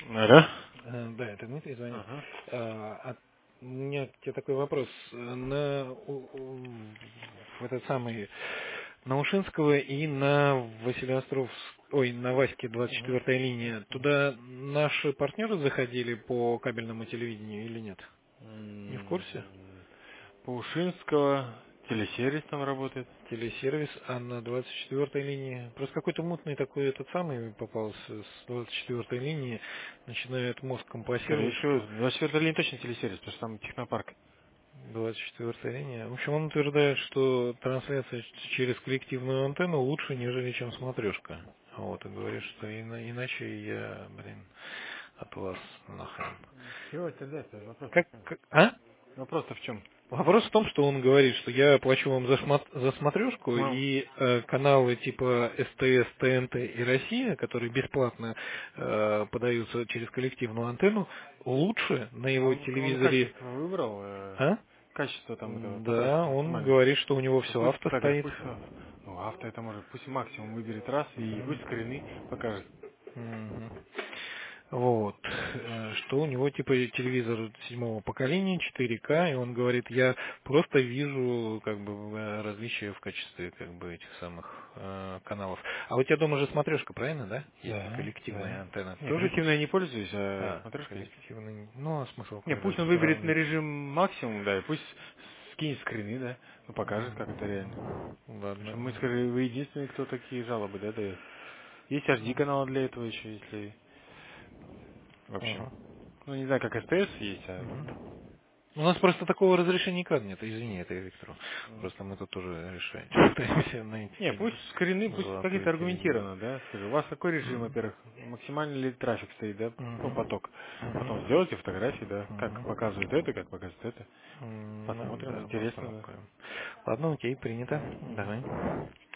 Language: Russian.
Алло? Да, это Дмитрий звонит. Ага. У меня к тебе такой вопрос. В этот самый на Ушинского и на Василиостровск, ой, на Ваське Мгм. 24-я линия. Туда наши партнеры заходили по кабельному телевидению или нет? Не в М, курсе? Паушинского телесервис там работает. Телесервис, а на 24-й линии. Просто какой-то мутный такой этот самый попался с 24-й линии. Начинает мозг Скорее компасировать, всего, что 24 линия точно телесервис, потому что там технопарк. 24-я линия. В общем, он утверждает, что трансляция через коллективную антенну лучше, нежели чем смотрешка. Вот, и говорит, что иначе я, от вас нахрен. Чего тогда-то? Вопрос в Как, чем? а? Вопрос-то в чем? Вопрос в том, что он говорит, что я плачу вам за смотрешку, Ну, и каналы типа СТС, ТНТ и Россия, которые бесплатно подаются через коллективную антенну, лучше на а его он телевизоре. качество выбрал, А? качество там этого Да, потока он максимально. говорит, что у него Ну все пусть авто так, стоит. пусть, ну авто это может, пусть максимум выберет раз и пусть скрины покажет. Мгм. Вот. Что у него типа телевизор седьмого поколения, 4К, и он говорит, я просто вижу как бы различия в качестве как бы этих самых каналов. А у тебя дома же смотрешка, правильно, да? Есть Да, коллективная да. антенна. Не, Тоже коллективно я не пользуюсь, а смотрешка есть. коллективный. Ну, а смысл Не, тогда пусть он выберет на сравнить? режим максимум, да, и пусть скинет скрины, да, ну покажет, как это реально. Потому Ладно. что мы, скажем, вы единственные, кто такие жалобы, да, дает. Есть HD канал для этого еще, если в общем. Ага. Ну, не знаю, как СТС есть, а вот. Мгм. У нас просто такого разрешения никак нет, извини, это я Виктору. Просто мы тут тоже решаем. Пытаемся Не, найти пусть скрины, пусть золотую как-то середину. аргументированно, да, скажи, у вас какой режим, Мгм. во-первых, максимальный ли трафик стоит, да, ну, Мгм. поток. Потом Мгм. сделайте фотографии, да, как Мгм. показывает это, как показывает это. Ну Посмотрим, да, интересно, да. попробуем. Ладно, окей, принято. Давай.